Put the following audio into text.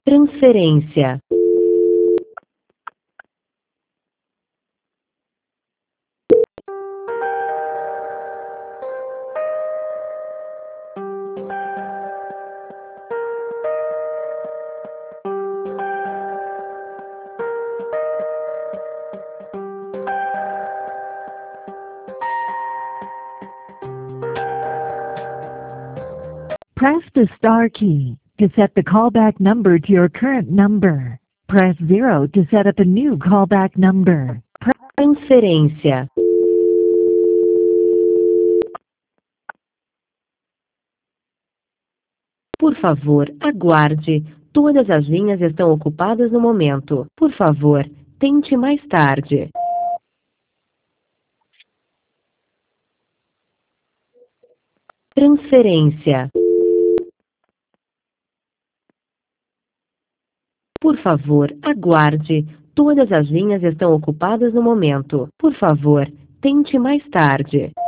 Transferência. Press the star key to set the callback number to your current number. Press 0 to set up a new callback number. Transferência. Por favor, aguarde. Todas as linhas estão ocupadas no momento. Por favor, tente mais tarde. Transferência. Por favor, aguarde. Todas as linhas estão ocupadas no momento. Por favor, tente mais tarde.